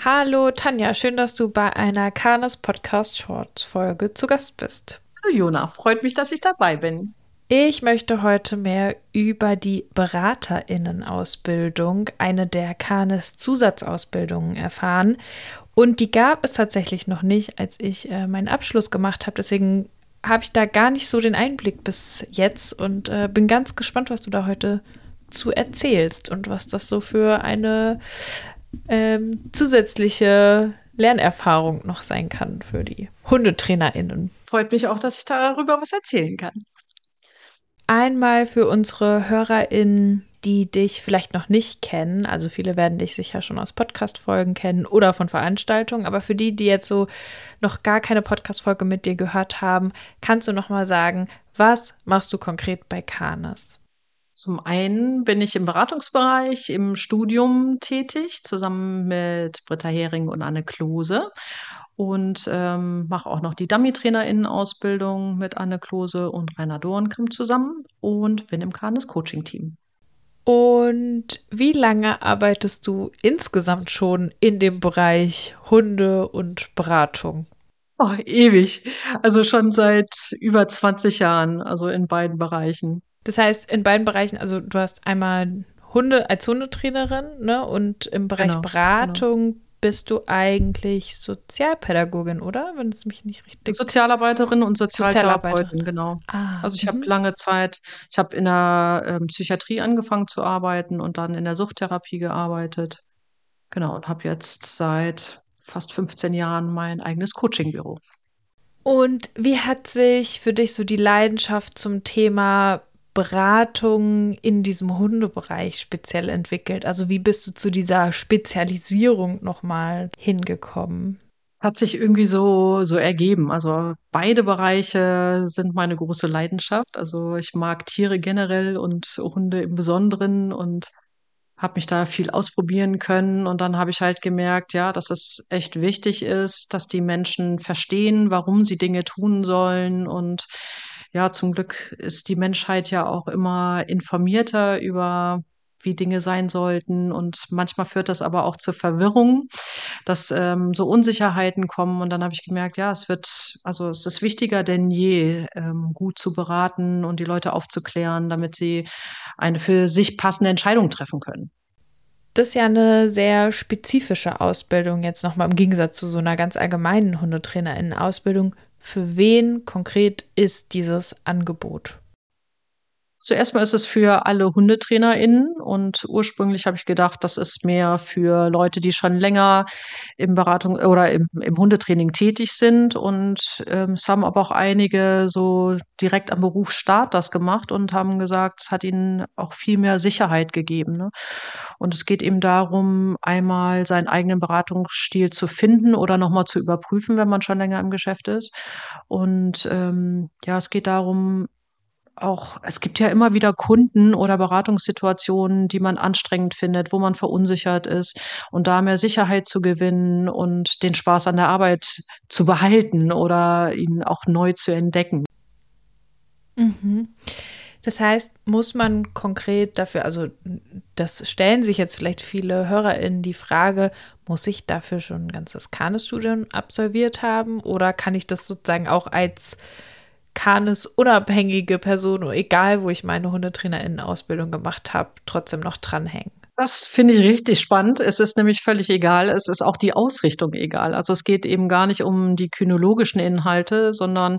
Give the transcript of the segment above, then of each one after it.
Hallo Tanja, schön, dass du bei einer Kanes Podcast Short Folge zu Gast bist. Hallo Jona, freut mich, dass ich dabei bin. Ich möchte heute mehr über die BeraterInnen-Ausbildung, eine der Kanes Zusatzausbildungen, erfahren. Und die gab es tatsächlich noch nicht, als ich meinen Abschluss gemacht habe. Deswegen habe ich da gar nicht so den Einblick bis jetzt und bin ganz gespannt, was du da heute zu erzählst und was das so für eine zusätzliche Lernerfahrung noch sein kann für die HundetrainerInnen. Freut mich auch, dass ich darüber was erzählen kann. Einmal für unsere HörerInnen, die dich vielleicht noch nicht kennen, also viele werden dich sicher schon aus Podcast-Folgen kennen oder von Veranstaltungen, aber für die, die jetzt so noch gar keine Podcast-Folge mit dir gehört haben, kannst du noch mal sagen, was machst du konkret bei Kanes? Zum einen bin ich im Beratungsbereich im Studium tätig, zusammen mit Britta Hering und Anne Klose und mache auch noch die Dummy-TrainerInnen-Ausbildung mit Anne Klose und Rainer Dorenkamp zusammen und bin im Kanes Coaching-Team. Und wie lange arbeitest du insgesamt schon in dem Bereich Hunde und Beratung? Oh, ewig. Also schon seit über 20 Jahren, also in beiden Bereichen. Das heißt, in beiden Bereichen, also du hast einmal Hunde als Hundetrainerin, ne? Und im Bereich Genau, genau. Beratung bist du eigentlich Sozialpädagogin, oder? Wenn es mich nicht richtig. Sozialarbeiterin und Sozialarbeiterin. Sozialtherapeutin, genau. Ah, Also ich habe mhm. lange Zeit, ich habe in der Psychiatrie angefangen zu arbeiten und dann in der Suchttherapie gearbeitet. Genau, und habe jetzt seit fast 15 Jahren mein eigenes Coachingbüro. Und wie hat sich für dich so die Leidenschaft zum Thema Beratung in diesem Hundebereich speziell entwickelt? Also wie bist du zu dieser Spezialisierung nochmal hingekommen? Hat sich irgendwie so ergeben. Also beide Bereiche sind meine große Leidenschaft. Also ich mag Tiere generell und Hunde im Besonderen und habe mich da viel ausprobieren können und dann habe ich halt gemerkt, ja, dass es echt wichtig ist, dass die Menschen verstehen, warum sie Dinge tun sollen und ja, zum Glück ist die Menschheit ja auch immer informierter über wie Dinge sein sollten und manchmal führt das aber auch zur Verwirrung, dass so Unsicherheiten kommen und dann habe ich gemerkt, ja, also es ist wichtiger denn je, gut zu beraten und die Leute aufzuklären, damit sie eine für sich passende Entscheidung treffen können. Das ist ja eine sehr spezifische Ausbildung jetzt nochmal im Gegensatz zu so einer ganz allgemeinen Hundetrainerinnen-Ausbildung. Für wen konkret ist dieses Angebot? Zuerst mal ist es für alle HundetrainerInnen und ursprünglich habe ich gedacht, das ist mehr für Leute, die schon länger im Beratung oder im Hundetraining tätig sind und es haben aber auch einige so direkt am Berufsstart das gemacht und haben gesagt, es hat ihnen auch viel mehr Sicherheit gegeben, ne? Und es geht eben darum, einmal seinen eigenen Beratungsstil zu finden oder nochmal zu überprüfen, wenn man schon länger im Geschäft ist. Und ja, es geht darum, auch es gibt ja immer wieder Kunden oder Beratungssituationen, die man anstrengend findet, wo man verunsichert ist und da mehr Sicherheit zu gewinnen und den Spaß an der Arbeit zu behalten oder ihn auch neu zu entdecken. Mhm. Das heißt, muss man konkret dafür, also das stellen sich jetzt vielleicht viele HörerInnen die Frage, muss ich dafür schon ein ganzes Kanes-Studium absolviert haben oder kann ich das sozusagen auch als Kanes-unabhängige Person, egal wo ich meine HundetrainerInnen-Ausbildung gemacht habe, trotzdem noch dranhängen? Das finde ich richtig spannend. Es ist nämlich völlig egal. Es ist auch die Ausrichtung egal. Also es geht eben gar nicht um die kynologischen Inhalte, sondern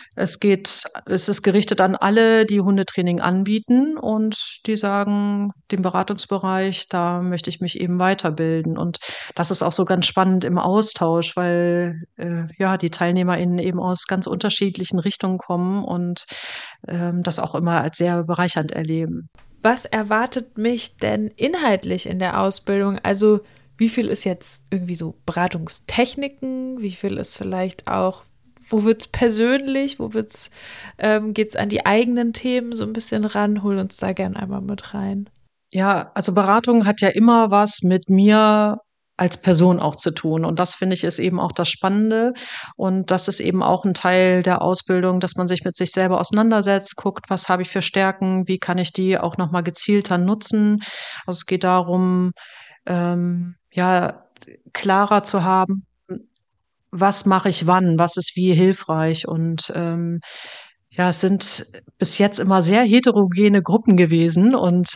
es ist gerichtet an alle, die Hundetraining anbieten und die sagen, den Beratungsbereich, da möchte ich mich eben weiterbilden. Und das ist auch so ganz spannend im Austausch, weil ja die TeilnehmerInnen eben aus ganz unterschiedlichen Richtungen kommen und das auch immer als sehr bereichernd erleben. Was erwartet mich denn inhaltlich in der Ausbildung? Also wie viel ist jetzt irgendwie so Beratungstechniken? Wie viel ist vielleicht auch, wo wird es persönlich? Geht es an die eigenen Themen so ein bisschen ran? Hol uns da gern einmal mit rein. Ja, also Beratung hat ja immer was mit mir als Person auch zu tun. Und das finde ich ist eben auch das Spannende. Und das ist eben auch ein Teil der Ausbildung, dass man sich mit sich selber auseinandersetzt, guckt, was habe ich für Stärken, wie kann ich die auch nochmal gezielter nutzen. Also es geht darum, ja, klarer zu haben, was mache ich wann, was ist wie hilfreich. Und ja, es sind bis jetzt immer sehr heterogene Gruppen gewesen. Und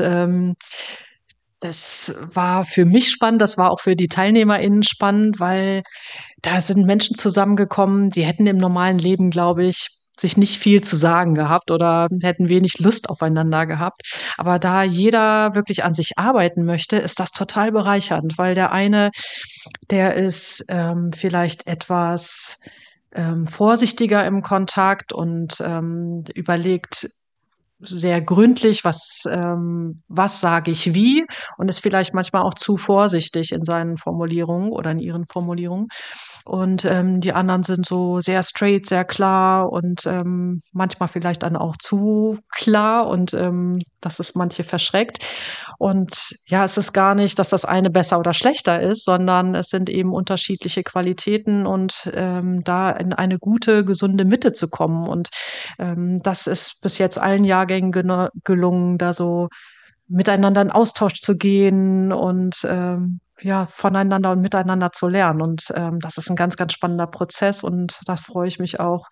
das war für mich spannend, das war auch für die TeilnehmerInnen spannend, weil da sind Menschen zusammengekommen, die hätten im normalen Leben, glaube ich, sich nicht viel zu sagen gehabt oder hätten wenig Lust aufeinander gehabt. Aber da jeder wirklich an sich arbeiten möchte, ist das total bereichernd, weil der eine, der ist vielleicht etwas vorsichtiger im Kontakt und überlegt sehr gründlich, was sage ich wie und ist vielleicht manchmal auch zu vorsichtig in seinen Formulierungen oder in ihren Formulierungen. Und die anderen sind so sehr straight, sehr klar und manchmal vielleicht dann auch zu klar und dass es manche verschreckt. Und ja, es ist gar nicht, dass das eine besser oder schlechter ist, sondern es sind eben unterschiedliche Qualitäten und da in eine gute, gesunde Mitte zu kommen. Und das ist bis jetzt allen Jahrgängen gelungen, da so miteinander in Austausch zu gehen und ja, voneinander und miteinander zu lernen. Und das ist ein ganz, ganz spannender Prozess und da freue ich mich auch,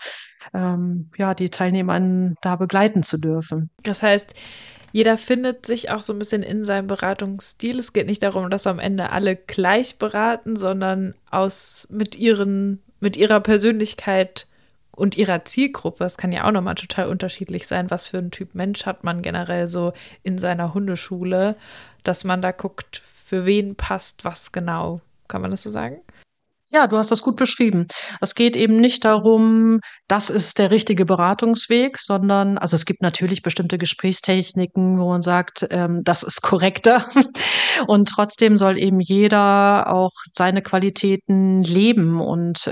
ja, die Teilnehmer da begleiten zu dürfen. Das heißt, jeder findet sich auch so ein bisschen in seinem Beratungsstil. Es geht nicht darum, dass am Ende alle gleich beraten, sondern mit ihrer Persönlichkeit und ihrer Zielgruppe. Es kann ja auch nochmal total unterschiedlich sein, was für ein Typ Mensch hat man generell so in seiner Hundeschule, dass man da guckt, für wen passt was genau. Kann man das so sagen? Ja, du hast das gut beschrieben. Es geht eben nicht darum, das ist der richtige Beratungsweg, sondern, also es gibt natürlich bestimmte Gesprächstechniken, wo man sagt, das ist korrekter. Und trotzdem soll eben jeder auch seine Qualitäten leben. Und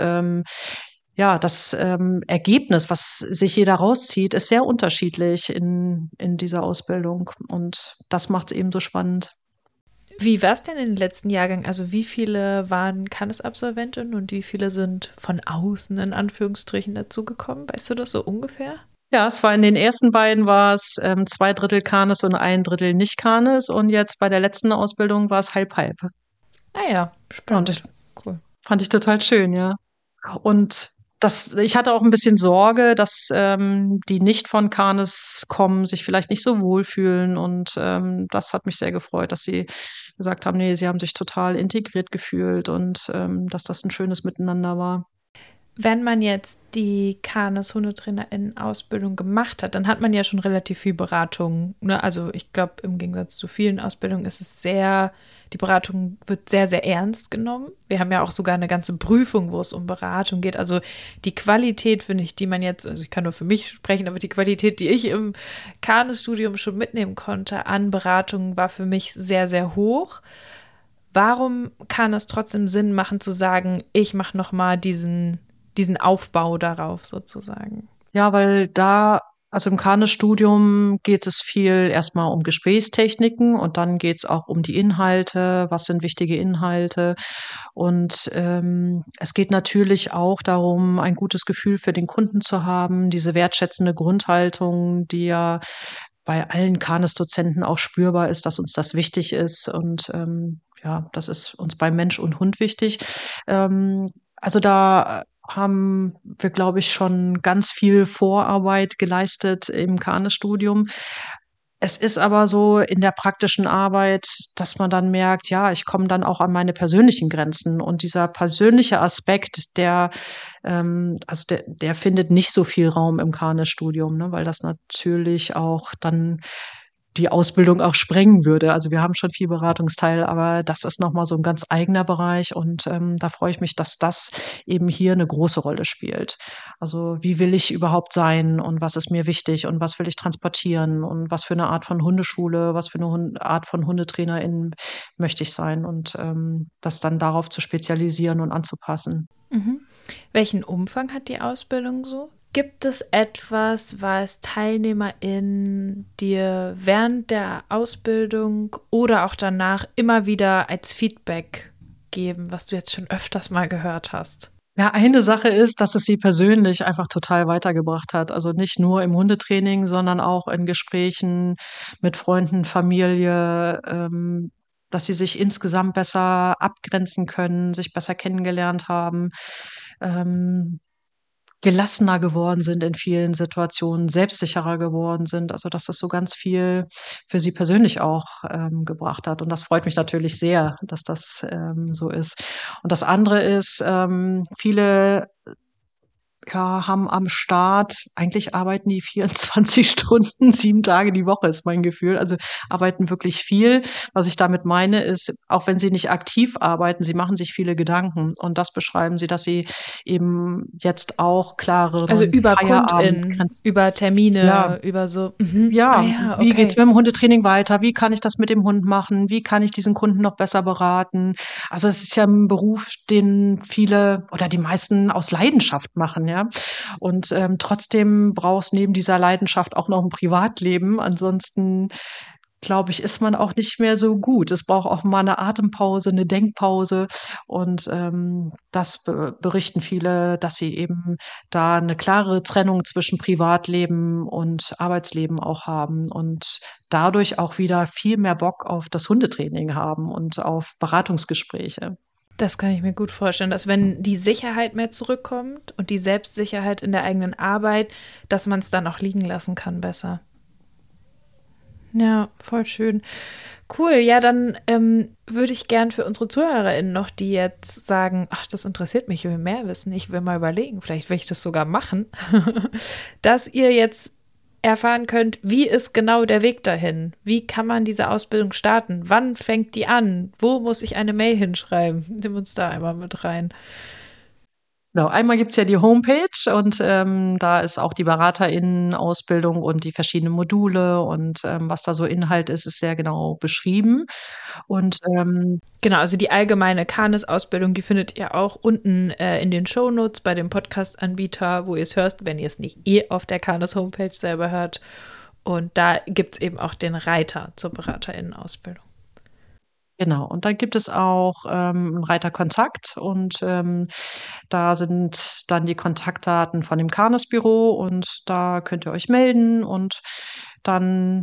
ja, das Ergebnis, was sich jeder rauszieht, ist sehr unterschiedlich in dieser Ausbildung. Und das macht es eben so spannend. Wie war es denn in den letzten Jahrgängen? Also wie viele waren Cannes-Absolventinnen und wie viele sind von außen in Anführungsstrichen dazugekommen? Weißt du das so ungefähr? Ja, es war in den ersten beiden war es 2 Drittel Kanes und 1 Drittel nicht Kanes und jetzt bei der letzten Ausbildung war es halb halb. Ah ja, Ja, und das spannend. Cool. fand ich total schön, ja. Und ich hatte auch ein bisschen Sorge, dass die nicht von Kanes kommen, sich vielleicht nicht so wohlfühlen. Und das hat mich sehr gefreut, dass sie gesagt haben, nee, sie haben sich total integriert gefühlt und dass das ein schönes Miteinander war. Wenn man jetzt die Canis Hundetrainerinnen-Ausbildung gemacht hat, dann hat man ja schon relativ viel Beratung. Ne? Also ich glaube, im Gegensatz zu vielen Ausbildungen ist es die Beratung wird sehr, sehr ernst genommen. Wir haben ja auch sogar eine ganze Prüfung, wo es um Beratung geht. Also die Qualität, finde ich, die man jetzt, also ich kann nur für mich sprechen, aber die Qualität, die ich im Canis-Studium schon mitnehmen konnte an Beratung, war für mich sehr, sehr hoch. Warum kann es trotzdem Sinn machen zu sagen, ich mache nochmal diesen Aufbau darauf sozusagen? Ja, also im Kanes-Studium geht es viel erstmal um Gesprächstechniken und dann geht es auch um die Inhalte, was sind wichtige Inhalte. Und es geht natürlich auch darum, ein gutes Gefühl für den Kunden zu haben, diese wertschätzende Grundhaltung, die ja bei allen Kanes-Dozenten auch spürbar ist, dass uns das wichtig ist. Und ja, das ist uns bei Mensch und Hund wichtig. Also da haben wir, glaube ich, schon ganz viel Vorarbeit geleistet im Kanes-Studium. Es ist aber so in der praktischen Arbeit, dass man dann merkt, ja, ich komme dann auch an meine persönlichen Grenzen. Und dieser persönliche Aspekt, der findet nicht so viel Raum im Kanes-Studium, ne, weil das natürlich auch dann die Ausbildung auch sprengen würde. Also wir haben schon viel Beratungsteil, aber das ist nochmal so ein ganz eigener Bereich und da freue ich mich, dass das eben hier eine große Rolle spielt. Also wie will ich überhaupt sein und was ist mir wichtig und was will ich transportieren und was für eine Art von Hundeschule, was für eine Art von Hundetrainerin möchte ich sein und das dann darauf zu spezialisieren und anzupassen. Mhm. Welchen Umfang hat die Ausbildung so? Gibt es etwas, was TeilnehmerInnen dir während der Ausbildung oder auch danach immer wieder als Feedback geben, was du jetzt schon öfters mal gehört hast? Ja, eine Sache ist, dass es sie persönlich einfach total weitergebracht hat. Also nicht nur im Hundetraining, sondern auch in Gesprächen mit Freunden, Familie. dass sie sich insgesamt besser abgrenzen können, sich besser kennengelernt haben, gelassener geworden sind in vielen Situationen, selbstsicherer geworden sind. Also dass das so ganz viel für sie persönlich auch gebracht hat. Und das freut mich natürlich sehr, dass das so ist. Und das andere ist, viele haben am Start, eigentlich arbeiten die 24 Stunden, 7 Tage die Woche ist mein Gefühl. Also arbeiten wirklich viel. Was ich damit meine, ist, auch wenn sie nicht aktiv arbeiten, sie machen sich viele Gedanken. Und das beschreiben sie, dass sie eben jetzt auch Also klareren über Feierabend, KundInnen, über Termine, ja, über so. Ah ja, ja, wie geht's okay. mit dem Hundetraining weiter? Wie kann ich das mit dem Hund machen? Wie kann ich diesen Kunden noch besser beraten? Also es ist ja ein Beruf, den viele oder die meisten aus Leidenschaft machen, ja. Und trotzdem brauchst neben dieser Leidenschaft auch noch ein Privatleben. Ansonsten glaube ich, ist man auch nicht mehr so gut. Es braucht auch mal eine Atempause, eine Denkpause. Und das berichten viele, dass sie eben da eine klare Trennung zwischen Privatleben und Arbeitsleben auch haben und dadurch auch wieder viel mehr Bock auf das Hundetraining haben und auf Beratungsgespräche. Das kann ich mir gut vorstellen, dass wenn die Sicherheit mehr zurückkommt und die Selbstsicherheit in der eigenen Arbeit, dass man es dann auch liegen lassen kann besser. Ja, voll schön. Cool, ja, dann würde ich gern für unsere ZuhörerInnen noch, die jetzt sagen, ach, das interessiert mich, ich will mehr wissen, ich will mal überlegen, vielleicht will ich das sogar machen, dass ihr jetzt erfahren könnt, wie ist genau der Weg dahin? Wie kann man diese Ausbildung starten? Wann fängt die an? Wo muss ich eine Mail hinschreiben? Nimm uns da einmal mit rein. Genau, einmal gibt's ja die Homepage und da ist auch die BeraterInnen-Ausbildung und die verschiedenen Module und was da so Inhalt ist, ist sehr genau beschrieben. Und Genau, also die allgemeine Kanis-Ausbildung, die findet ihr auch unten in den Shownotes bei dem Podcast-Anbieter, wo ihr es hört, wenn ihr es nicht auf der Kanis-Homepage selber hört. Und da gibt es eben auch den Reiter zur BeraterInnen-Ausbildung. genau, und dann gibt es auch einen Reiter Kontakt und da sind dann die Kontaktdaten von dem Kanes-Büro und da könnt ihr euch melden und dann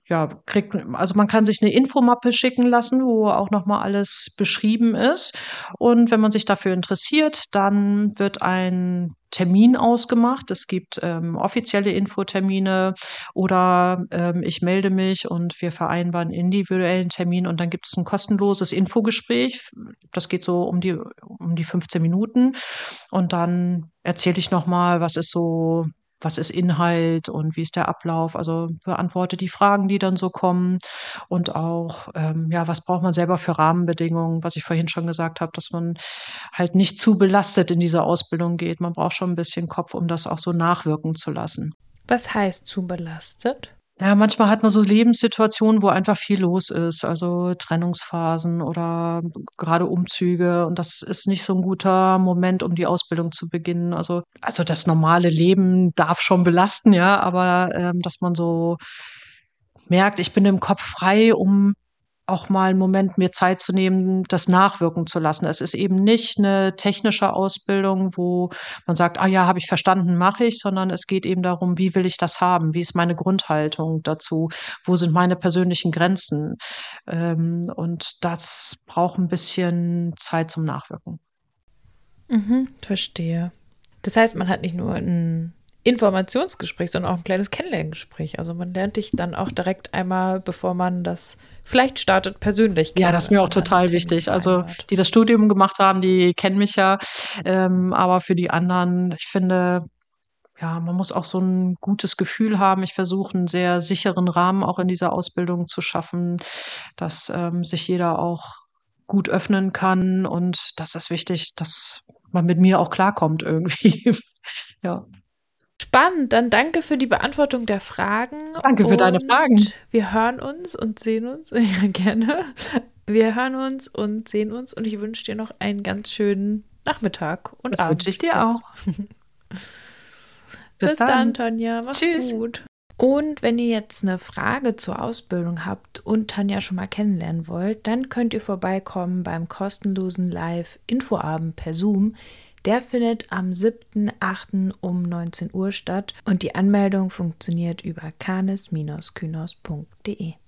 also man kann sich eine Infomappe schicken lassen, wo auch nochmal alles beschrieben ist. Und wenn man sich dafür interessiert, dann wird ein Termin ausgemacht. Es gibt offizielle Infotermine oder ich melde mich und wir vereinbaren einen individuellen Termin und dann gibt es ein kostenloses Infogespräch. Das geht so um die 15 Minuten. Und dann erzähle ich nochmal, was ist Inhalt und wie ist der Ablauf? Also beantworte die Fragen, die dann so kommen und auch, was braucht man selber für Rahmenbedingungen, was ich vorhin schon gesagt habe, dass man halt nicht zu belastet in diese Ausbildung geht. Man braucht schon ein bisschen Kopf, um das auch so nachwirken zu lassen. Was heißt zu belastet? Ja, manchmal hat man so Lebenssituationen, wo einfach viel los ist, also Trennungsphasen oder gerade Umzüge. Und das ist nicht so ein guter Moment, um die Ausbildung zu beginnen. Also das normale Leben darf schon belasten, ja, aber dass man so merkt, ich bin im Kopf frei, um auch mal einen Moment mir Zeit zu nehmen, das nachwirken zu lassen. Es ist eben nicht eine technische Ausbildung, wo man sagt, ah ja, habe ich verstanden, mache ich, sondern es geht eben darum, wie will ich das haben? Wie ist meine Grundhaltung dazu? Wo sind meine persönlichen Grenzen? Und das braucht ein bisschen Zeit zum Nachwirken. Mhm, verstehe. Das heißt, man hat nicht nur ein Informationsgespräch, sondern auch ein kleines Kennenlerngespräch. Also man lernt dich dann auch direkt einmal, bevor man das vielleicht startet, persönlich kennen. Ja, das ist mir auch total wichtig. Also die das Studium gemacht haben, die kennen mich ja. Aber für die anderen, ich finde, ja, man muss auch so ein gutes Gefühl haben. Ich versuche einen sehr sicheren Rahmen auch in dieser Ausbildung zu schaffen, dass sich jeder auch gut öffnen kann. Und das ist wichtig, dass man mit mir auch klarkommt irgendwie. Ja. Spannend, dann danke für die Beantwortung der Fragen. Danke für deine Fragen. Wir hören uns und sehen uns. Ja, gerne. Wir hören uns und sehen uns und ich wünsche dir noch einen ganz schönen Nachmittag und Das Abend. wünsche ich dir auch. Bis dann, Tanja. Mach's Tschüss. gut. Und wenn ihr jetzt eine Frage zur Ausbildung habt und Tanja schon mal kennenlernen wollt, dann könnt ihr vorbeikommen beim kostenlosen Live-Infoabend per Zoom. Der findet am 7.8. um 19 Uhr statt und die Anmeldung funktioniert über canis-kynos.de.